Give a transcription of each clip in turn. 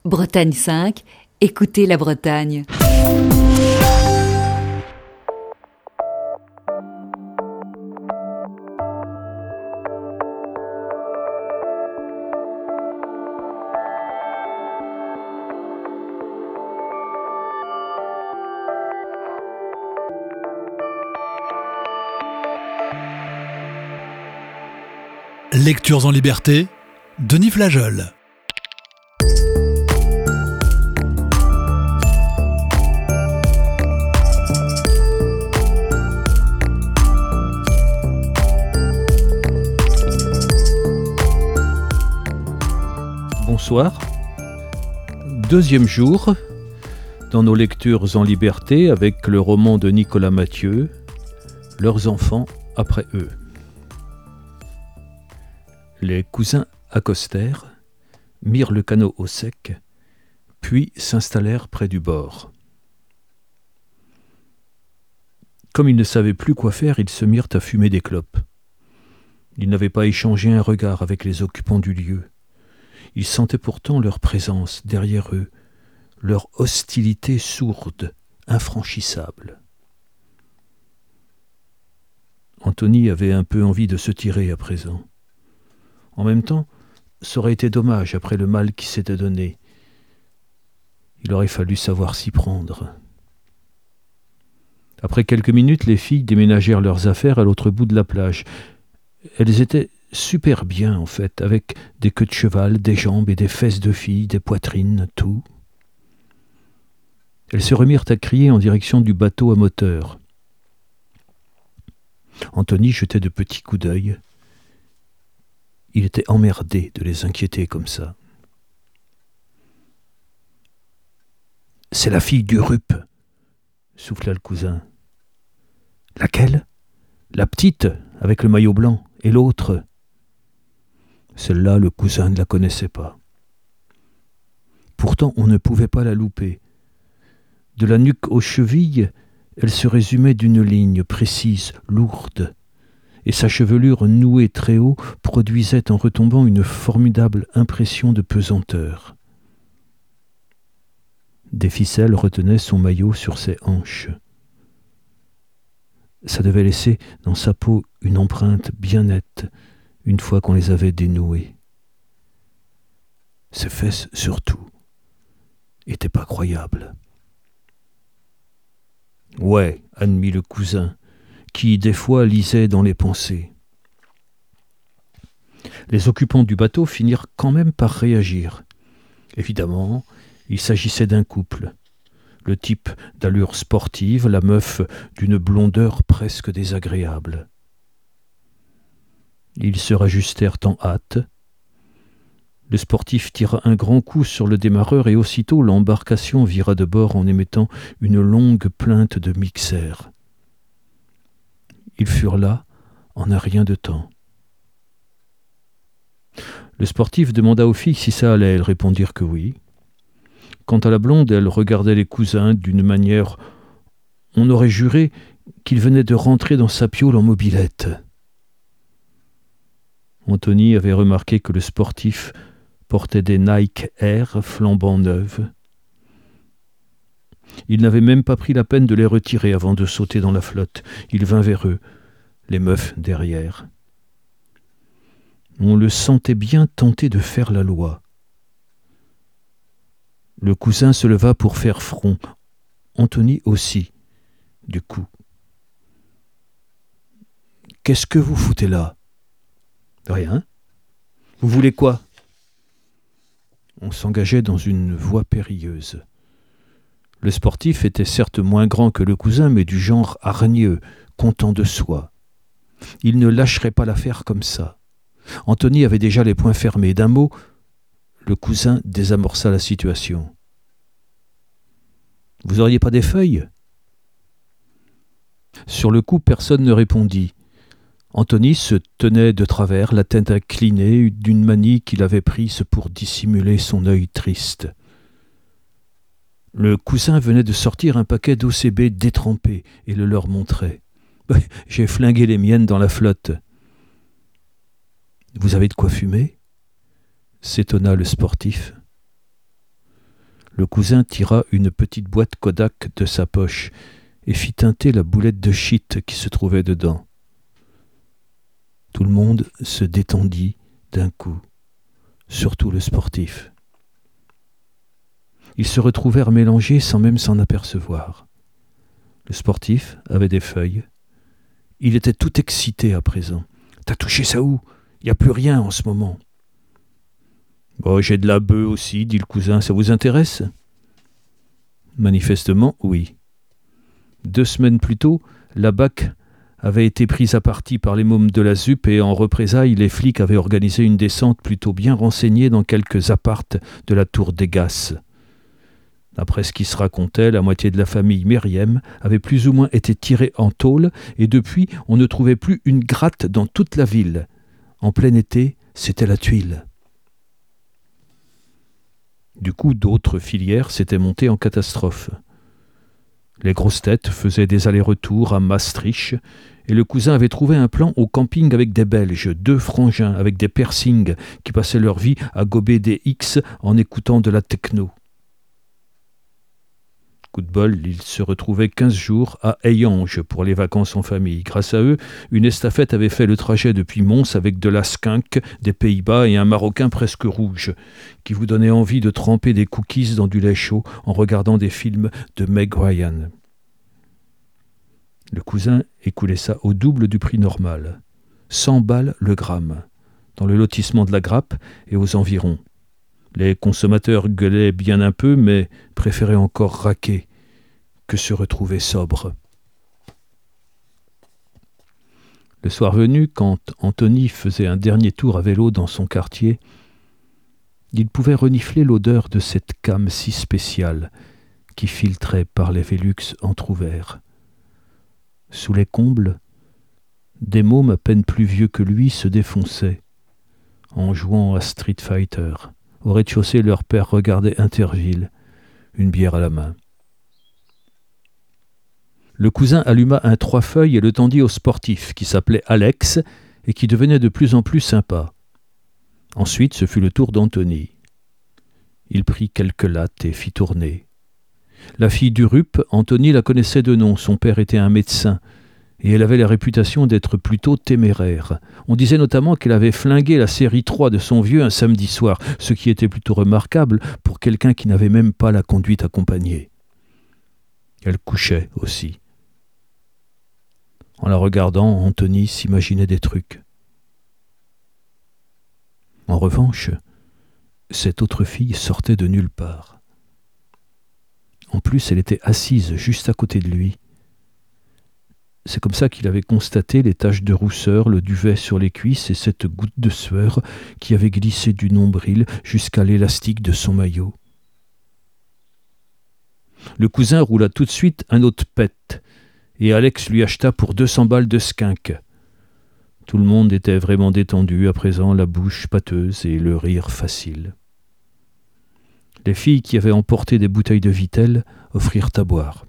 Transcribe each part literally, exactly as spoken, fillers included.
Bretagne cinq, écoutez la Bretagne. Lectures en liberté, Denis Flageol. Bonsoir. Deuxième jour dans nos lectures en liberté avec le roman de Nicolas Mathieu, Leurs enfants après eux. Les cousins accostèrent, mirent le canot au sec, puis s'installèrent près du bord. Comme ils ne savaient plus quoi faire, ils se mirent à fumer des clopes. Ils n'avaient pas échangé un regard avec les occupants du lieu. Ils sentaient pourtant leur présence derrière eux, leur hostilité sourde, infranchissable. Anthony avait un peu envie de se tirer à présent. En même temps, ça aurait été dommage après le mal qui s'était donné. Il aurait fallu savoir s'y prendre. Après quelques minutes, les filles déménagèrent leurs affaires à l'autre bout de la plage. Elles étaient super bien, en fait, avec des queues de cheval, des jambes et des fesses de filles, des poitrines, tout. Elles se remirent à crier en direction du bateau à moteur. Anthony jetait de petits coups d'œil. Il était emmerdé de les inquiéter comme ça. « C'est la fille du Rup !» souffla le cousin. « Laquelle ? La petite, avec le maillot blanc, et l'autre ?» Celle-là, le cousin ne la connaissait pas. Pourtant, on ne pouvait pas la louper. De la nuque aux chevilles, elle se résumait d'une ligne précise, lourde, et sa chevelure nouée très haut produisait en retombant une formidable impression de pesanteur. Des ficelles retenaient son maillot sur ses hanches. Ça devait laisser dans sa peau une empreinte bien nette, une fois qu'on les avait dénouées. Ses fesses, surtout, étaient pas croyables. « Ouais, » admit le cousin, qui, des fois, lisait dans les pensées. Les occupants du bateau finirent quand même par réagir. Évidemment, il s'agissait d'un couple. Le type d'allure sportive, la meuf d'une blondeur presque désagréable. Ils se rajustèrent en hâte. Le sportif tira un grand coup sur le démarreur et aussitôt l'embarcation vira de bord en émettant une longue plainte de mixer. Ils furent là en un rien de temps. Le sportif demanda aux filles si ça allait. Elles répondirent que oui. Quant à la blonde, elle regardait les cousins d'une manière... On aurait juré qu'il venait de rentrer dans sa piaule en mobilette. Anthony avait remarqué que le sportif portait des Nike Air flambant neuves. Il n'avait même pas pris la peine de les retirer avant de sauter dans la flotte. Il vint vers eux, les meufs derrière. On le sentait bien tenté de faire la loi. Le cousin se leva pour faire front. Anthony aussi, du coup. « Qu'est-ce que vous foutez là ?»« Rien. Vous voulez quoi ?» On s'engageait dans une voie périlleuse. Le sportif était certes moins grand que le cousin, mais du genre hargneux, content de soi. Il ne lâcherait pas l'affaire comme ça. Anthony avait déjà les poings fermés. D'un mot, le cousin désamorça la situation. « Vous auriez pas des feuilles ?» Sur le coup, personne ne répondit. Anthony se tenait de travers, la tête inclinée, d'une manie qu'il avait prise pour dissimuler son œil triste. Le cousin venait de sortir un paquet d'O C B détrempé et le leur montrait. « J'ai flingué les miennes dans la flotte. »« Vous avez de quoi fumer ?» s'étonna le sportif. Le cousin tira une petite boîte Kodak de sa poche et fit teinter la boulette de shit qui se trouvait dedans. Tout le monde se détendit d'un coup, surtout le sportif. Ils se retrouvèrent mélangés sans même s'en apercevoir. Le sportif avait des feuilles. Il était tout excité à présent. « T'as touché ça où ? Il n'y a plus rien en ce moment. » Oh, « J'ai de la bœuf aussi, dit le cousin. Ça vous intéresse ?» Manifestement, oui. Deux semaines plus tôt, la B A C avait été prise à partie par les mômes de la Z U P et en représailles, les flics avaient organisé une descente plutôt bien renseignée dans quelques appartes de la tour des Gasses. D'après ce qui se racontait, la moitié de la famille Meriem avait plus ou moins été tirée en tôle et depuis, on ne trouvait plus une gratte dans toute la ville. En plein été, c'était la tuile. Du coup, d'autres filières s'étaient montées en catastrophe. Les grosses têtes faisaient des allers-retours à Maastricht et le cousin avait trouvé un plan au camping avec des Belges, deux frangins avec des piercings qui passaient leur vie à gober des X en écoutant de la techno. Coup de bol, ils se retrouvaient quinze jours à Hayange pour les vacances en famille. Grâce à eux, une estafette avait fait le trajet depuis Mons avec de la skunk des Pays-Bas et un Marocain presque rouge, qui vous donnait envie de tremper des cookies dans du lait chaud en regardant des films de Meg Ryan. Le cousin écoulait ça au double du prix normal, cent balles le gramme, dans le lotissement de la Grappe et aux environs. Les consommateurs gueulaient bien un peu, mais préféraient encore raquer que se retrouver sobre. Le soir venu, quand Anthony faisait un dernier tour à vélo dans son quartier, il pouvait renifler l'odeur de cette came si spéciale qui filtrait par les Velux entr'ouverts. Sous les combles, des mômes à peine plus vieux que lui se défonçaient en jouant à Street Fighter. Au rez-de-chaussée, leur père regardait Interville, une bière à la main. Le cousin alluma un trois feuilles et le tendit au sportif, qui s'appelait Alex et qui devenait de plus en plus sympa. Ensuite, ce fut le tour d'Anthony. Il prit quelques lattes et fit tourner. La fille du R U P, Anthony la connaissait de nom, son père était un médecin, et elle avait la réputation d'être plutôt téméraire. On disait notamment qu'elle avait flingué la série trois de son vieux un samedi soir, ce qui était plutôt remarquable pour quelqu'un qui n'avait même pas la conduite accompagnée. Elle couchait aussi. En la regardant, Anthony s'imaginait des trucs. En revanche, cette autre fille sortait de nulle part. En plus, elle était assise juste à côté de lui. C'est comme ça qu'il avait constaté les taches de rousseur, le duvet sur les cuisses et cette goutte de sueur qui avait glissé du nombril jusqu'à l'élastique de son maillot. Le cousin roula tout de suite un autre pet, et Alex lui acheta pour deux cents balles de skunk. Tout le monde était vraiment détendu, à présent la bouche pâteuse et le rire facile. Les filles qui avaient emporté des bouteilles de Vittel offrirent à boire.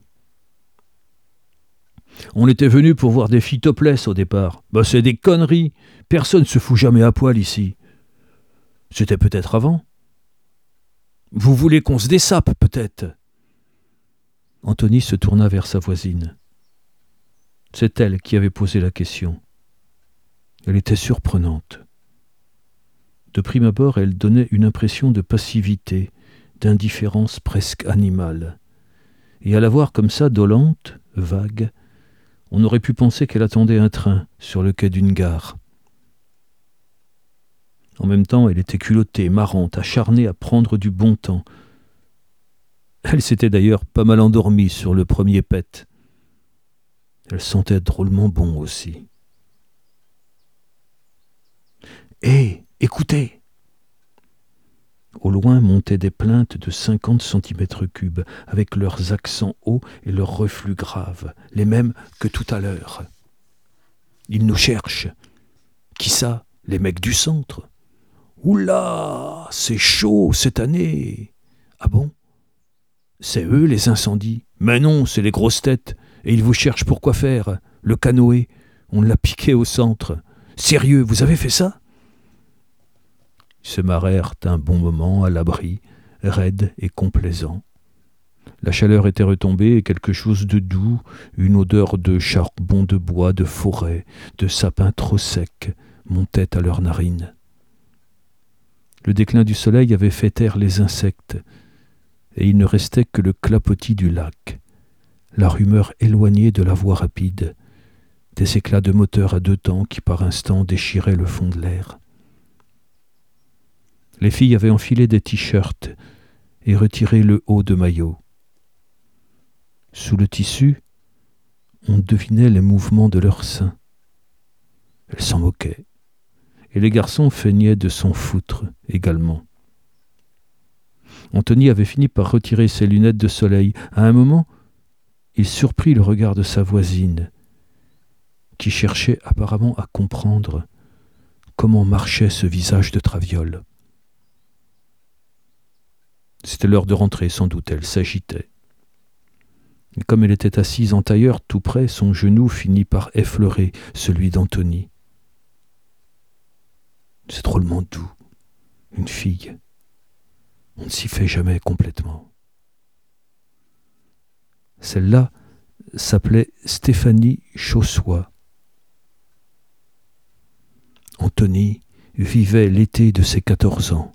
On était venu pour voir des filles topless au départ. Bah, c'est des conneries. Personne se fout jamais à poil ici. C'était peut-être avant. Vous voulez qu'on se dessape, peut-être ? Anthony se tourna vers sa voisine. C'est elle qui avait posé la question. Elle était surprenante. De prime abord, elle donnait une impression de passivité, d'indifférence presque animale. Et à la voir comme ça, dolente, vague, on aurait pu penser qu'elle attendait un train sur le quai d'une gare. En même temps, elle était culottée, marrante, acharnée à prendre du bon temps. Elle s'était d'ailleurs pas mal endormie sur le premier pet. Elle sentait drôlement bon aussi. « Hé, écoutez !» Au loin montaient des plaintes de cinquante centimètres cubes, avec leurs accents hauts et leurs reflux graves, les mêmes que tout à l'heure. Ils nous cherchent. Qui ça ? Les mecs du centre. Oula, c'est chaud cette année. Ah bon ? C'est eux les incendies ? Mais non, c'est les grosses têtes. Et ils vous cherchent pour quoi faire ? Le canoë, on l'a piqué au centre. Sérieux, vous avez fait ça ? Ils se marrèrent un bon moment à l'abri, raide et complaisant. La chaleur était retombée et quelque chose de doux, une odeur de charbon de bois, de forêt, de sapins trop secs, montait à leurs narines. Le déclin du soleil avait fait taire les insectes, et il ne restait que le clapotis du lac, la rumeur éloignée de la voie rapide, des éclats de moteurs à deux temps qui par instants déchiraient le fond de l'air. Les filles avaient enfilé des t-shirts et retiré le haut de maillot. Sous le tissu, on devinait les mouvements de leurs seins. Elles s'en moquaient, et les garçons feignaient de s'en foutre également. Anthony avait fini par retirer ses lunettes de soleil. À un moment, il surprit le regard de sa voisine, qui cherchait apparemment à comprendre comment marchait ce visage de Traviole. C'était l'heure de rentrer, sans doute, elle s'agitait. Et comme elle était assise en tailleur tout près, son genou finit par effleurer celui d'Anthony. C'est drôlement doux, une fille. On ne s'y fait jamais complètement. Celle-là s'appelait Stéphanie Chaussois. Anthony vivait l'été de ses quatorze ans.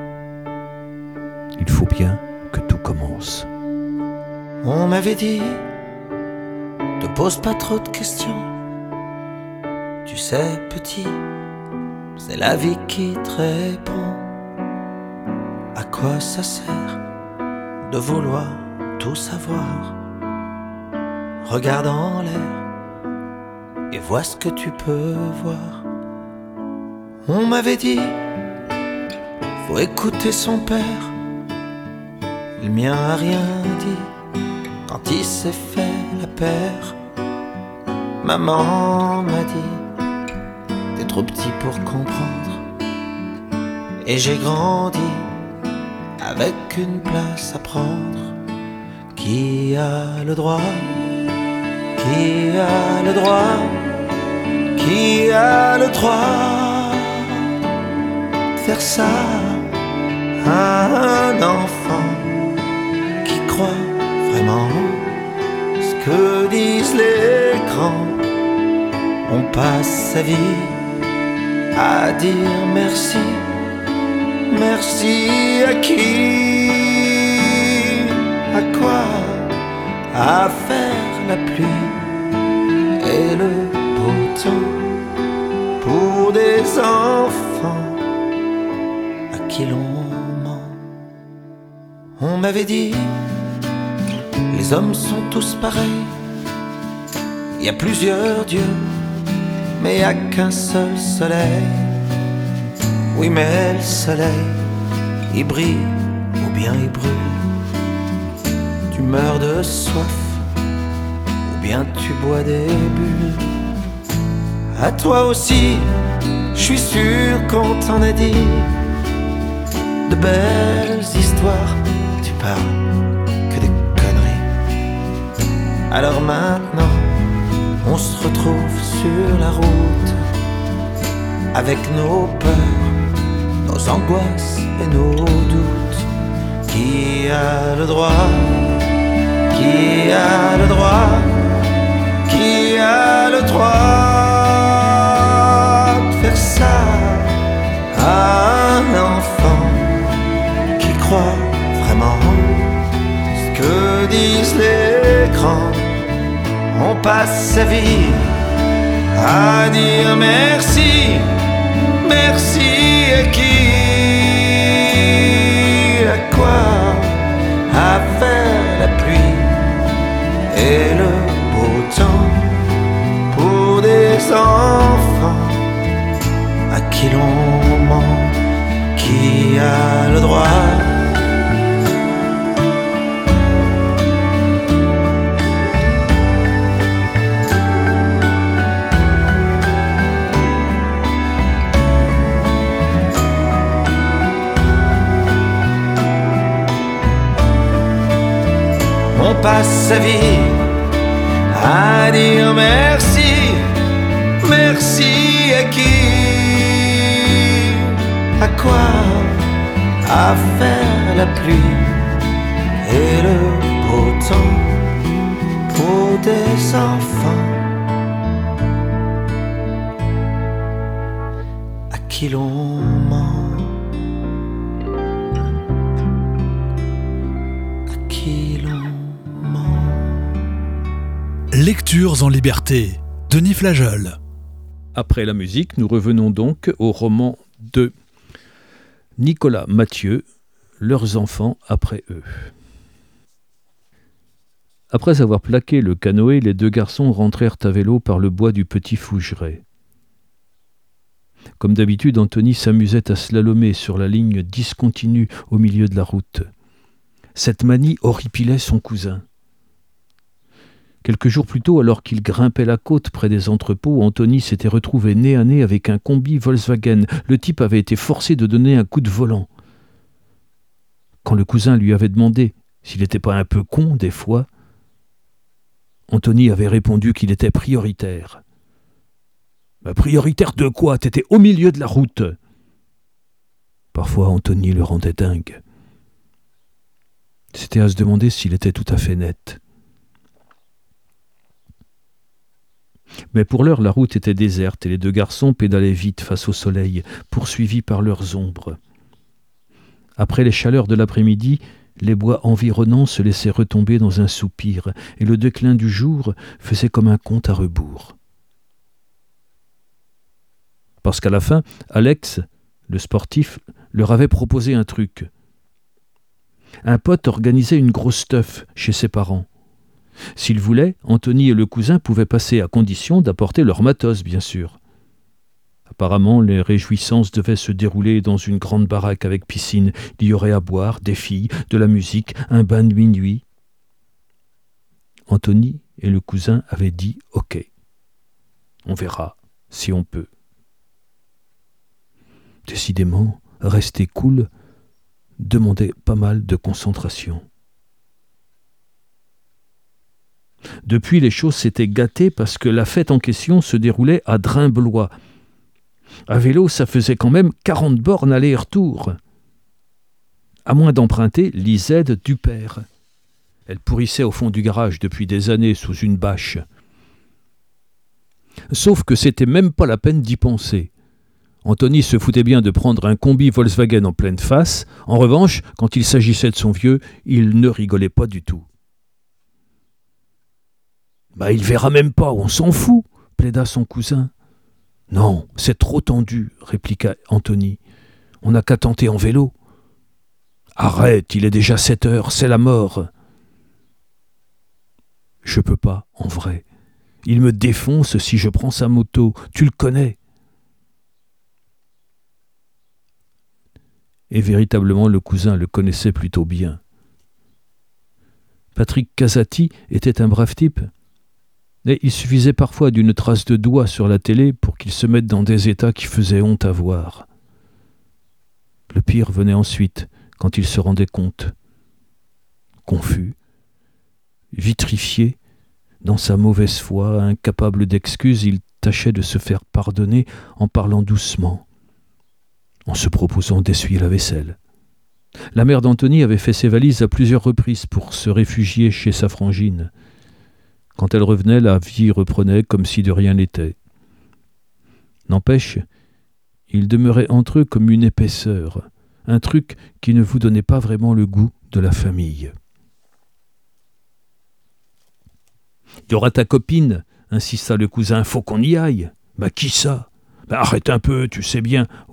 Il faut bien que tout commence. On m'avait dit, te pose pas trop de questions. Tu sais, petit, c'est la vie qui te répond. À quoi ça sert de vouloir tout savoir? Regarde en l'air et vois ce que tu peux voir. On m'avait dit, faut écouter son père. Le mien a rien dit quand il s'est fait la paire. Maman m'a dit, t'es trop petit pour comprendre. Et j'ai grandi avec une place à prendre. Qui a le droit? Qui a le droit? Qui a le droit de faire ça à un enfant qui croit vraiment ce que disent les grands? On passe sa vie à dire merci. Merci à qui? À quoi? À faire la pluie et le beau temps pour des enfants à qui l'on ment. On m'avait dit, les hommes sont tous pareils. Il y a plusieurs dieux, mais il n'y a qu'un seul soleil. Oui, mais le soleil, il brille ou bien il brûle. Tu meurs de soif ou bien tu bois des bulles. À toi aussi, je suis sûr qu'on t'en a dit de belles histoires. Tu parles que des conneries. Alors maintenant, on se retrouve sur la route avec nos peurs, nos angoisses et nos doutes. Qui a le droit? Qui a le droit? Qui a le droit de faire ça à un enfant qui croit vraiment ce que disent les grands? On passe sa vie à dire merci. Merci à qui? À quoi? À faire la pluie et le beau temps pour des enfants à qui l'on ment. Qui a le droit? On passe sa vie à dire merci. Merci à qui? À quoi? À faire la pluie et le beau temps pour des enfants à qui l'on ment, à qui l'on ment. Lectures en liberté, Denis Flageol. Après la musique, nous revenons donc au roman de Nicolas Mathieu, Leurs enfants après eux. Après avoir plaqué le canoë, les deux garçons rentrèrent à vélo par le bois du Petit Fougeret. Comme d'habitude, Anthony s'amusait à slalomer sur la ligne discontinue au milieu de la route. Cette manie horripilait son cousin. Quelques jours plus tôt, alors qu'il grimpait la côte près des entrepôts, Anthony s'était retrouvé nez à nez avec un combi Volkswagen. Le type avait été forcé de donner un coup de volant. Quand le cousin lui avait demandé s'il n'était pas un peu con des fois, Anthony avait répondu qu'il était prioritaire. Bah, « Prioritaire de quoi ? T'étais au milieu de la route !» Parfois, Anthony le rendait dingue. C'était à se demander s'il était tout à fait net. Mais pour l'heure, la route était déserte et les deux garçons pédalaient vite face au soleil, poursuivis par leurs ombres. Après les chaleurs de l'après-midi, les bois environnants se laissaient retomber dans un soupir et le déclin du jour faisait comme un compte à rebours. Parce qu'à la fin, Alex, le sportif, leur avait proposé un truc. Un pote organisait une grosse teuf chez ses parents. S'ils voulaient, Anthony et le cousin pouvaient passer à condition d'apporter leur matos, bien sûr. Apparemment, les réjouissances devaient se dérouler dans une grande baraque avec piscine. Il y aurait à boire, des filles, de la musique, un bain de minuit. Anthony et le cousin avaient dit « Ok, on verra si on peut ». Décidément, rester cool demandait pas mal de concentration. Depuis, les choses s'étaient gâtées parce que la fête en question se déroulait à Drimblois. À vélo, ça faisait quand même quarante bornes aller-retour. À moins d'emprunter l'I Z du père. Elle pourrissait au fond du garage depuis des années sous une bâche. Sauf que c'était même pas la peine d'y penser. Anthony se foutait bien de prendre un combi Volkswagen en pleine face. En revanche, quand il s'agissait de son vieux, il ne rigolait pas du tout. « Bah, il verra même pas, on s'en fout !» plaida son cousin. « Non, c'est trop tendu !» répliqua Anthony. « On n'a qu'à tenter en vélo. »« Arrête, il est déjà sept heures, c'est la mort !»« Je peux pas, en vrai. Il me défonce si je prends sa moto, tu le connais. » Et véritablement, le cousin le connaissait plutôt bien. Patrick Casati était un brave type. Et il suffisait parfois d'une trace de doigt sur la télé pour qu'il se mette dans des états qui faisaient honte à voir. Le pire venait ensuite, quand il se rendait compte. Confus, vitrifié, dans sa mauvaise foi, incapable d'excuses, il tâchait de se faire pardonner en parlant doucement, en se proposant d'essuyer la vaisselle. La mère d'Anthony avait fait ses valises à plusieurs reprises pour se réfugier chez sa frangine. Quand elle revenait, la vie reprenait comme si de rien n'était. N'empêche, il demeurait entre eux comme une épaisseur, un truc qui ne vous donnait pas vraiment le goût de la famille. « Il y aura ta copine, insista le cousin, faut qu'on y aille. »« Bah qui ça ? Bah arrête un peu, tu sais bien. »« Ouais. »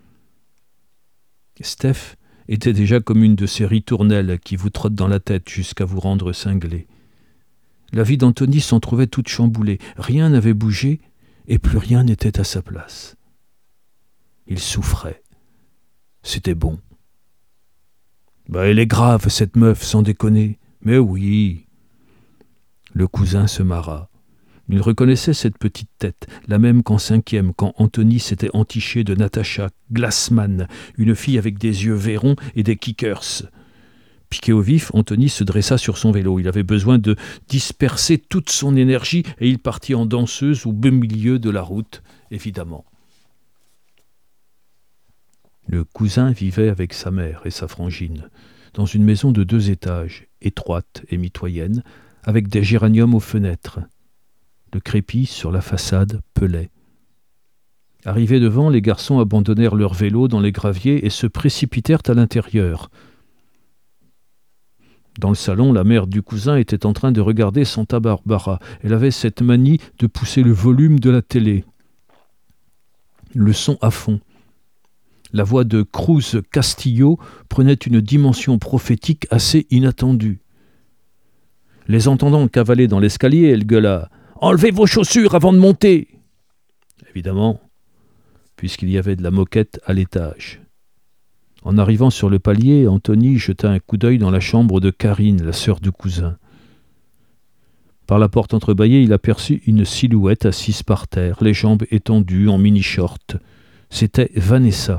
Steph était déjà comme une de ces ritournelles qui vous trottent dans la tête jusqu'à vous rendre cinglé. La vie d'Anthony s'en trouvait toute chamboulée. Rien n'avait bougé et plus rien n'était à sa place. Il souffrait. C'était bon. Bah, elle est grave, cette meuf, sans déconner. Mais oui. Le cousin se marra. Il reconnaissait cette petite tête, la même qu'en cinquième, quand Anthony s'était entiché de Natacha Glassman, une fille avec des yeux vairons et des kickers. Piqué au vif, Anthony se dressa sur son vélo. Il avait besoin de disperser toute son énergie et il partit en danseuse au beau milieu de la route, évidemment. Le cousin vivait avec sa mère et sa frangine, dans une maison de deux étages, étroite et mitoyenne, avec des géraniums aux fenêtres. Le crépi sur la façade pelait. Arrivés devant, les garçons abandonnèrent leur vélo dans les graviers et se précipitèrent à l'intérieur. Dans le salon, la mère du cousin était en train de regarder Santa Barbara. Elle avait cette manie de pousser le volume de la télé. Le son à fond. La voix de Cruz Castillo prenait une dimension prophétique assez inattendue. Les entendant cavaler dans l'escalier, elle gueula « Enlevez vos chaussures avant de monter !» Évidemment, puisqu'il y avait de la moquette à l'étage. En arrivant sur le palier, Anthony jeta un coup d'œil dans la chambre de Karine, la sœur du cousin. Par la porte entrebâillée, il aperçut une silhouette assise par terre, les jambes étendues en mini-short. C'était Vanessa.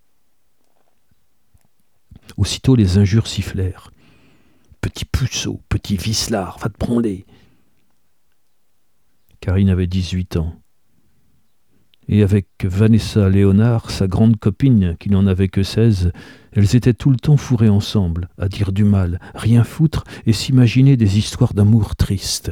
Aussitôt, les injures sifflèrent. « Petit puceau, petit vicelard, va te branler !» Karine avait dix-huit ans. Et avec Vanessa Léonard, sa grande copine, qui n'en avait que seize, elles étaient tout le temps fourrées ensemble, à dire du mal, rien foutre et s'imaginer des histoires d'amour tristes.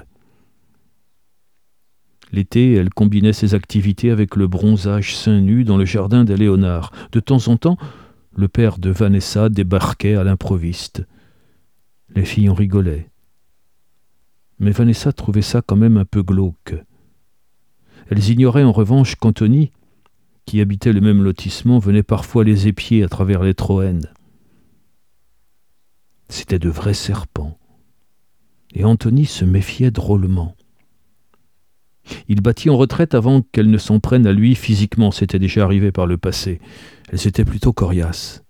L'été, elle combinait ses activités avec le bronzage seins nus dans le jardin des Léonard. De temps en temps, le père de Vanessa débarquait à l'improviste. Les filles en rigolaient. Mais Vanessa trouvait ça quand même un peu glauque. Elles ignoraient en revanche qu'Anthony, qui habitait le même lotissement, venait parfois les épier à travers les Troènes. C'étaient de vrais serpents. Et Anthony se méfiait drôlement. Il battit en retraite avant qu'elles ne s'en prennent à lui physiquement, c'était déjà arrivé par le passé. Elles étaient plutôt coriaces.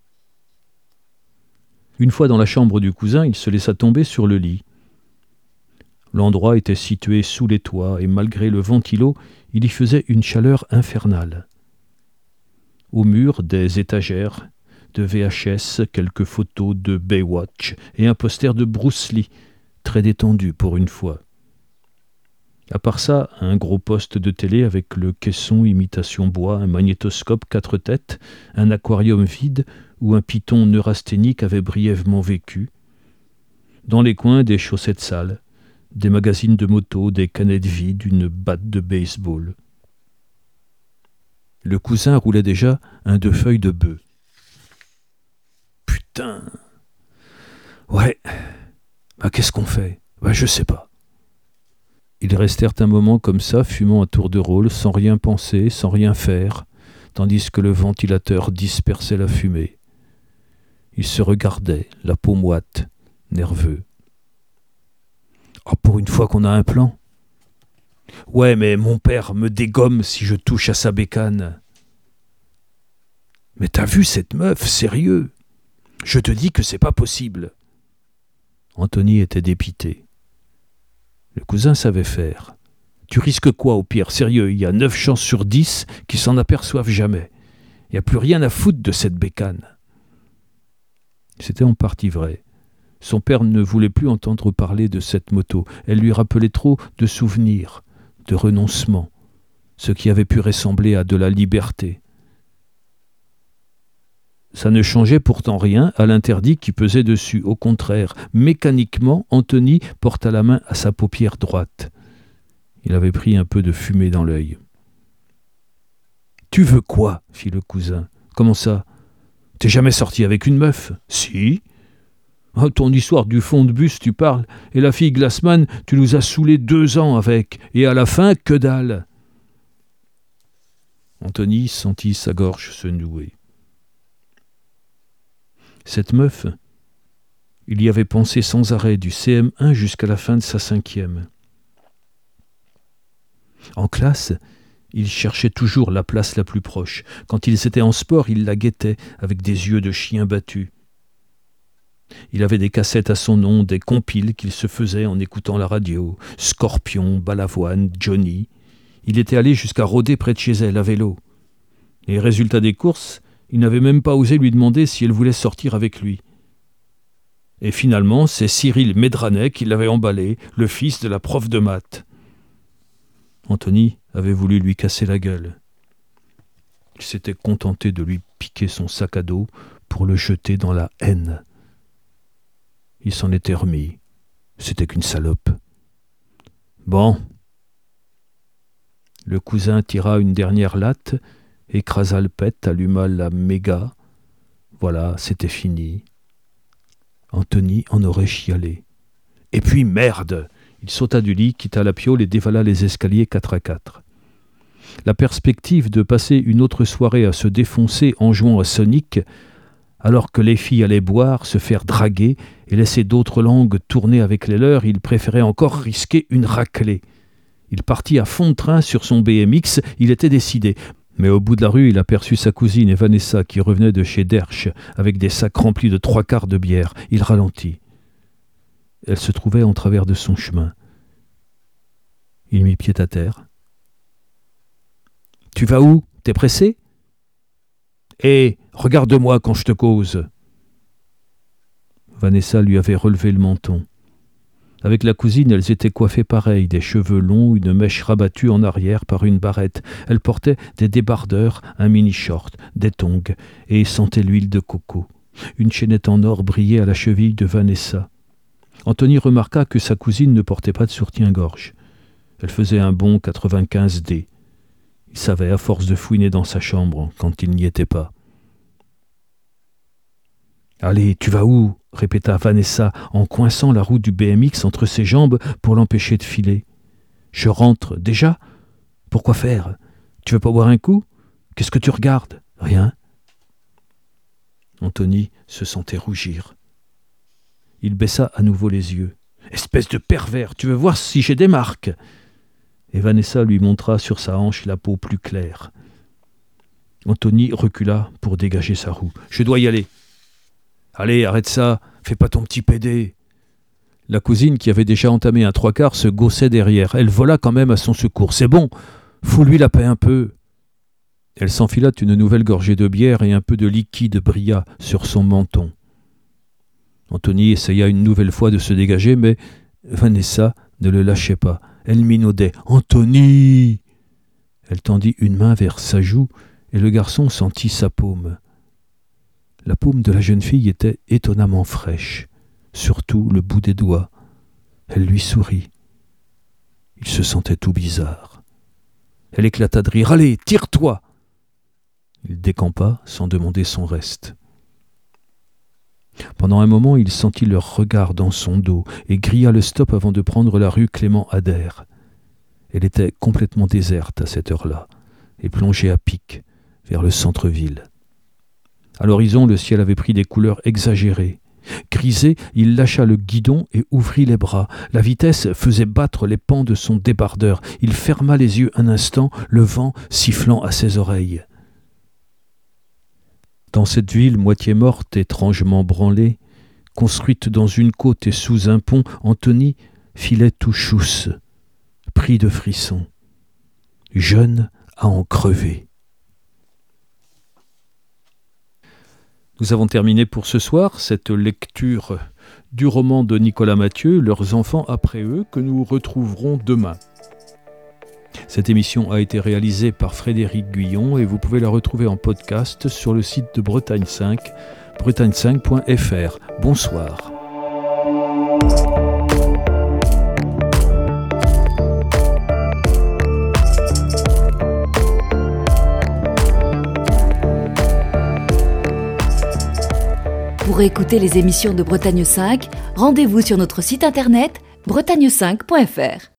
Une fois dans la chambre du cousin, il se laissa tomber sur le lit. L'endroit était situé sous les toits et malgré le ventilo, il y faisait une chaleur infernale. Au mur, des étagères, de V H S, quelques photos de Baywatch et un poster de Bruce Lee, très détendu pour une fois. À part ça, un gros poste de télé avec le caisson imitation bois, un magnétoscope quatre têtes, un aquarium vide où un python neurasthénique avait brièvement vécu. Dans les coins, des chaussettes sales, des magazines de moto, des canettes vides, une batte de baseball. Le cousin roulait déjà un deux feuilles de bœuf. Putain. Ouais. Bah qu'est-ce qu'on fait ? Bah je sais pas. Ils restèrent un moment comme ça, fumant à tour de rôle, sans rien penser, sans rien faire, tandis que le ventilateur dispersait la fumée. Ils se regardaient, la peau moite, nerveux. Oh, pour une fois qu'on a un plan. Ouais, mais mon père me dégomme si je touche à sa bécane. Mais t'as vu cette meuf, sérieux ? Je te dis que c'est pas possible. Anthony était dépité. Le cousin savait faire. Tu risques quoi au pire ? Sérieux, il y a neuf chances sur dix qui s'en aperçoivent jamais. Il n'y a plus rien à foutre de cette bécane. C'était en partie vrai. Son père ne voulait plus entendre parler de cette moto. Elle lui rappelait trop de souvenirs, de renoncements, ce qui avait pu ressembler à de la liberté. Ça ne changeait pourtant rien à l'interdit qui pesait dessus. Au contraire, mécaniquement, Anthony porta la main à sa paupière droite. Il avait pris un peu de fumée dans l'œil. « Tu veux quoi ?» fit le cousin. « Comment ça ? T'es jamais sorti avec une meuf ? » ?»« Si. » Oh, ton histoire du fond de bus, tu parles. Et la fille Glassman, tu nous as saoulés deux ans avec. Et à la fin, que dalle. Anthony sentit sa gorge se nouer. Cette meuf, il y avait pensé sans arrêt du C M un jusqu'à la fin de sa cinquième. En classe, il cherchait toujours la place la plus proche. Quand ils étaient en sport, il la guettait avec des yeux de chien battu. Il avait des cassettes à son nom, des compiles qu'il se faisait en écoutant la radio. Scorpion, Balavoine, Johnny. Il était allé jusqu'à rôder près de chez elle à vélo. Les résultats des courses, il n'avait même pas osé lui demander si elle voulait sortir avec lui. Et finalement, c'est Cyril Médranet qui l'avait emballé, le fils de la prof de maths. Anthony avait voulu lui casser la gueule. Il s'était contenté de lui piqué son sac à dos pour le jeter dans la Haine. Il s'en était remis. C'était qu'une salope. Bon. Le cousin tira une dernière latte, écrasa le pet, alluma la méga. Voilà, c'était fini. Anthony en aurait chialé. Et puis, merde! Il sauta du lit, quitta la piaule et dévala les escaliers quatre à quatre. La perspective de passer une autre soirée à se défoncer en jouant à Sonic, alors que les filles allaient boire, se faire draguer et laisser d'autres langues tourner avec les leurs, il préférait encore risquer une raclée. Il partit à fond de train sur son B M X, il était décidé. Mais au bout de la rue, il aperçut sa cousine et Vanessa qui revenaient de chez Dersch avec des sacs remplis de trois quarts de bière. Il ralentit. Elle se trouvait en travers de son chemin. Il mit pied à terre. « Tu vas où ? T'es pressé ? » ?»« Hé, regarde-moi quand je te cause !» Vanessa lui avait relevé le menton. Avec la cousine, elles étaient coiffées pareilles, des cheveux longs, une mèche rabattue en arrière par une barrette. Elle portait des débardeurs, un mini-short, des tongs, et sentait l'huile de coco. Une chaînette en or brillait à la cheville de Vanessa. Anthony remarqua que sa cousine ne portait pas de soutien-gorge. Elle faisait un bon quatre-vingt-quinze D. Il savait, à force de fouiner dans sa chambre, quand il n'y était pas. « Allez, tu vas où ?» répéta Vanessa en coinçant la roue du B M X entre ses jambes pour l'empêcher de filer. « Je rentre déjà ? Pourquoi faire ? Tu veux pas boire un coup ? Qu'est-ce que tu regardes ? Rien. » Anthony se sentait rougir. Il baissa à nouveau les yeux. « Espèce de pervers, tu veux voir si j'ai des marques ?» Et Vanessa lui montra sur sa hanche la peau plus claire. Anthony recula pour dégager sa roue. « Je dois y aller. »« Allez, arrête ça, fais pas ton petit pédé. » La cousine, qui avait déjà entamé un trois quarts, se gaussait derrière. Elle vola quand même à son secours. « C'est bon, fous-lui la paix un peu. » Elle s'enfila une nouvelle gorgée de bière et un peu de liquide brilla sur son menton. Anthony essaya une nouvelle fois de se dégager, mais Vanessa ne le lâchait pas. Elle minaudait. « Anthony !» Elle tendit une main vers sa joue et le garçon sentit sa paume. La paume de la jeune fille était étonnamment fraîche, surtout le bout des doigts. Elle lui sourit. Il se sentait tout bizarre. Elle éclata de rire. « Allez, tire-toi !» Il décampa sans demander son reste. Pendant un moment, il sentit leur regard dans son dos et grilla le stop avant de prendre la rue Clément-Ader. Elle était complètement déserte à cette heure-là et plongeait à pic vers le centre-ville. À l'horizon, le ciel avait pris des couleurs exagérées. Grisé, il lâcha le guidon et ouvrit les bras. La vitesse faisait battre les pans de son débardeur. Il ferma les yeux un instant, le vent sifflant à ses oreilles. Dans cette ville moitié morte, étrangement branlée, construite dans une côte et sous un pont, Anthony filait tout chousse, pris de frissons, jeune à en crever. Nous avons terminé pour ce soir cette lecture du roman de Nicolas Mathieu, Leurs enfants après eux, que nous retrouverons demain. Cette émission a été réalisée par Frédéric Guyon et vous pouvez la retrouver en podcast sur le site de Bretagne cinq, bretagne cinq point f r. Bonsoir. Pour écouter les émissions de Bretagne cinq, rendez-vous sur notre site internet bretagne cinq point f r.